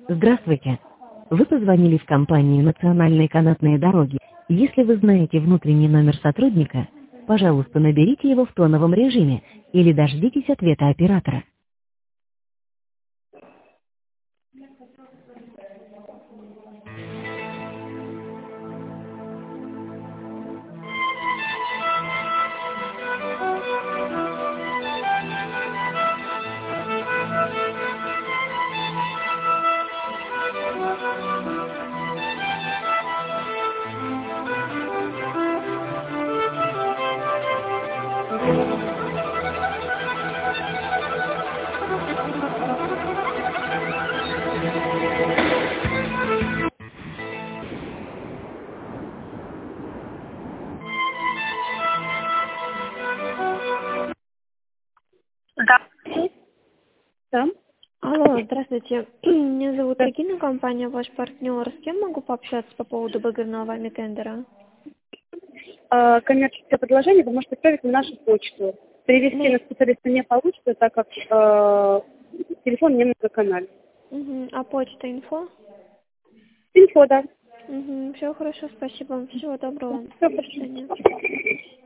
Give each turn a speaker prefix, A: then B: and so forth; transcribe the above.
A: Здравствуйте. Вы позвонили в компанию «Национальные канатные дороги». Если вы знаете внутренний номер сотрудника, пожалуйста, наберите его в тоновом режиме или дождитесь ответа оператора.
B: Да. Да.
A: Алло, здравствуйте. Меня зовут Регина, компания «Ваш партнер». С кем могу пообщаться по поводу выгодного вами тендера?
B: Коммерческое предложение вы можете отправить на нашу почту. Перевести на специалиста не получится, так как телефон не многоканальный.
A: А почта инфо?
B: Инфо, да.
A: Все хорошо, спасибо вам. Всего доброго.
B: Все
A: До свидания.
B: хорошо.